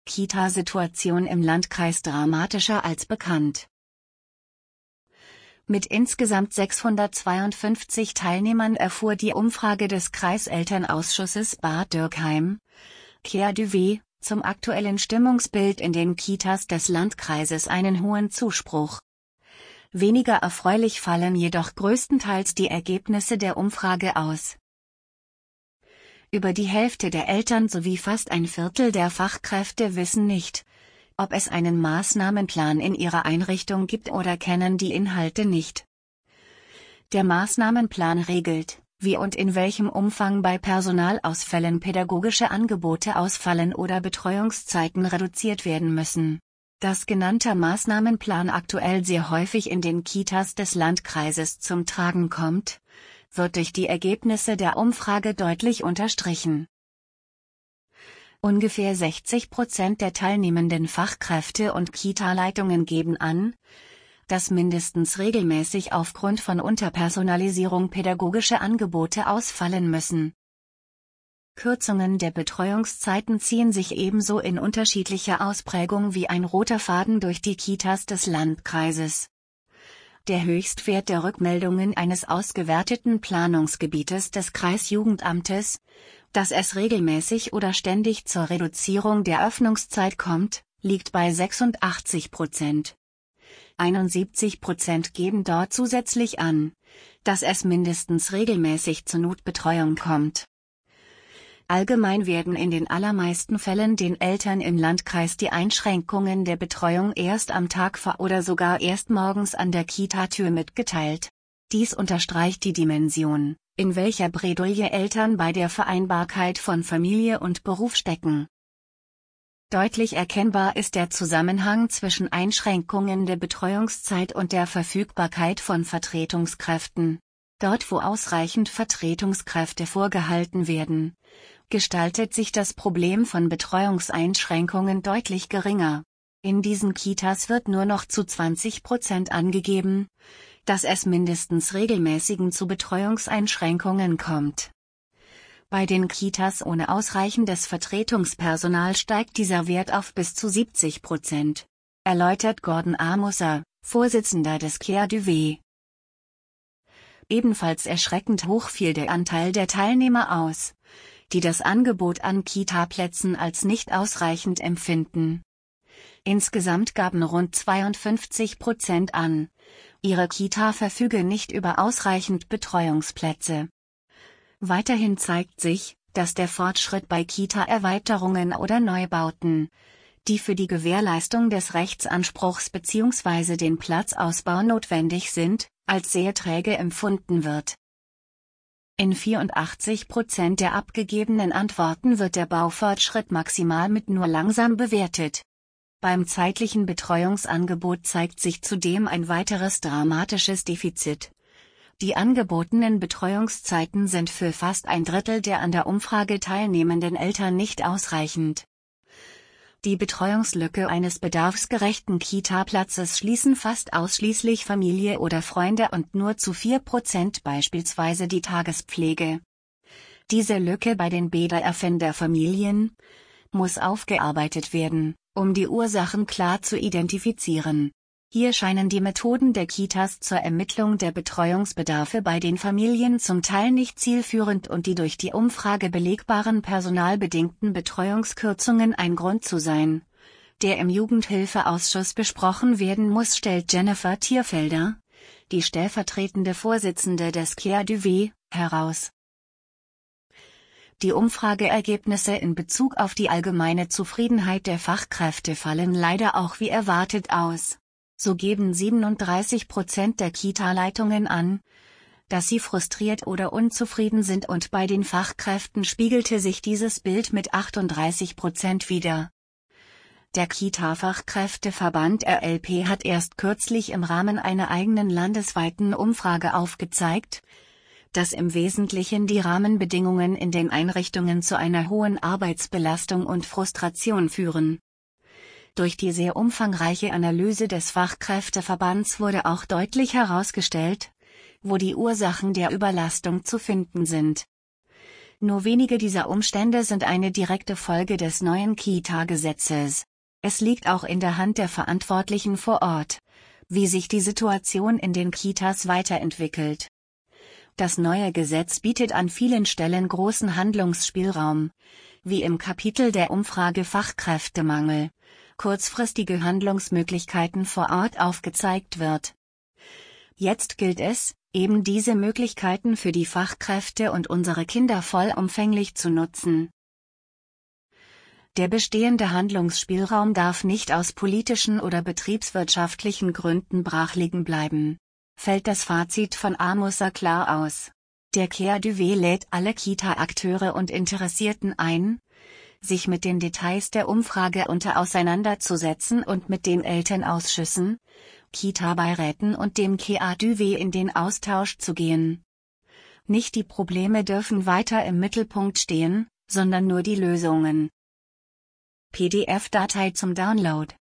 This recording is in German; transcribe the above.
Kita-Situation im Landkreis dramatischer als bekannt. Mit insgesamt 652 Teilnehmern erfuhr die Umfrage des Kreiselternausschusses Bad Dürkheim, KaDeWe, zum aktuellen Stimmungsbild in den Kitas des Landkreises einen hohen Zuspruch. Weniger erfreulich fallen jedoch größtenteils die Ergebnisse der Umfrage aus. Über die Hälfte der Eltern sowie fast ein Viertel der Fachkräfte wissen nicht, ob es einen Maßnahmenplan in ihrer Einrichtung gibt oder kennen die Inhalte nicht. Der Maßnahmenplan regelt, wie und in welchem Umfang bei Personalausfällen pädagogische Angebote ausfallen oder Betreuungszeiten reduziert werden müssen. Dass genannter Maßnahmenplan aktuell sehr häufig in den Kitas des Landkreises zum Tragen kommt, wird durch die Ergebnisse der Umfrage deutlich unterstrichen. Ungefähr 60% der teilnehmenden Fachkräfte und Kita-Leitungen geben an, dass mindestens regelmäßig aufgrund von Unterpersonalisierung pädagogische Angebote ausfallen müssen. Kürzungen der Betreuungszeiten ziehen sich ebenso in unterschiedlicher Ausprägung wie ein roter Faden durch die Kitas des Landkreises. Der Höchstwert der Rückmeldungen eines ausgewerteten Planungsgebietes des Kreisjugendamtes, dass es regelmäßig oder ständig zur Reduzierung der Öffnungszeit kommt, liegt bei 86%. 71% geben dort zusätzlich an, dass es mindestens regelmäßig zur Notbetreuung kommt. Allgemein werden in den allermeisten Fällen den Eltern im Landkreis die Einschränkungen der Betreuung erst am Tag vor oder sogar erst morgens an der Kitatür mitgeteilt. Dies unterstreicht die Dimension, in welcher Bredouille Eltern bei der Vereinbarkeit von Familie und Beruf stecken. Deutlich erkennbar ist der Zusammenhang zwischen Einschränkungen der Betreuungszeit und der Verfügbarkeit von Vertretungskräften. Dort, wo ausreichend Vertretungskräfte vorgehalten werden, gestaltet sich das Problem von Betreuungseinschränkungen deutlich geringer. In diesen Kitas wird nur noch zu 20% angegeben, dass es mindestens regelmäßigen zu Betreuungseinschränkungen kommt. Bei den Kitas ohne ausreichendes Vertretungspersonal steigt dieser Wert auf bis zu 70%, erläutert Gordon Amoser, Vorsitzender des KaDeWe. Ebenfalls erschreckend hoch fiel der Anteil der Teilnehmer aus, die das Angebot an Kita-Plätzen als nicht ausreichend empfinden. Insgesamt gaben rund 52% an, ihre Kita verfüge nicht über ausreichend Betreuungsplätze. Weiterhin zeigt sich, dass der Fortschritt bei Kita-Erweiterungen oder Neubauten, die für die Gewährleistung des Rechtsanspruchs bzw. den Platzausbau notwendig sind, als sehr träge empfunden wird. In 84% der abgegebenen Antworten wird der Baufortschritt maximal mit nur langsam bewertet. Beim zeitlichen Betreuungsangebot zeigt sich zudem ein weiteres dramatisches Defizit. Die angebotenen Betreuungszeiten sind für fast ein Drittel der an der Umfrage teilnehmenden Eltern nicht ausreichend. Die Betreuungslücke eines bedarfsgerechten Kita-Platzes schließen fast ausschließlich Familie oder Freunde und nur zu 4% beispielsweise die Tagespflege. Diese Lücke bei den Bedarfen der Familien muss aufgearbeitet werden, um die Ursachen klar zu identifizieren. Hier scheinen die Methoden der Kitas zur Ermittlung der Betreuungsbedarfe bei den Familien zum Teil nicht zielführend und die durch die Umfrage belegbaren personalbedingten Betreuungskürzungen ein Grund zu sein, der im Jugendhilfeausschuss besprochen werden muss, stellt Jennifer Thierfelder, die stellvertretende Vorsitzende des KaDeWe, heraus. Die Umfrageergebnisse in Bezug auf die allgemeine Zufriedenheit der Fachkräfte fallen leider auch wie erwartet aus. So geben 37% der Kita-Leitungen an, dass sie frustriert oder unzufrieden sind und bei den Fachkräften spiegelte sich dieses Bild mit 38% wider. Der Kita-Fachkräfteverband RLP hat erst kürzlich im Rahmen einer eigenen landesweiten Umfrage aufgezeigt, dass im Wesentlichen die Rahmenbedingungen in den Einrichtungen zu einer hohen Arbeitsbelastung und Frustration führen. Durch die sehr umfangreiche Analyse des Fachkräfteverbands wurde auch deutlich herausgestellt, wo die Ursachen der Überlastung zu finden sind. Nur wenige dieser Umstände sind eine direkte Folge des neuen Kita-Gesetzes. Es liegt auch in der Hand der Verantwortlichen vor Ort, wie sich die Situation in den Kitas weiterentwickelt. Das neue Gesetz bietet an vielen Stellen großen Handlungsspielraum, wie im Kapitel der Umfrage Fachkräftemangel, kurzfristige Handlungsmöglichkeiten vor Ort aufgezeigt wird. Jetzt gilt es, eben diese Möglichkeiten für die Fachkräfte und unsere Kinder vollumfänglich zu nutzen. Der bestehende Handlungsspielraum darf nicht aus politischen oder betriebswirtschaftlichen Gründen brachliegen bleiben, fällt das Fazit von Amoser klar aus. Der KaDeWe lädt alle Kita-Akteure und Interessierten ein, sich mit den Details der Umfrage auseinanderzusetzen und mit den Elternausschüssen, Kita-Beiräten und dem KaDeWe in den Austausch zu gehen. Nicht die Probleme dürfen weiter im Mittelpunkt stehen, sondern nur die Lösungen. PDF-Datei zum Download.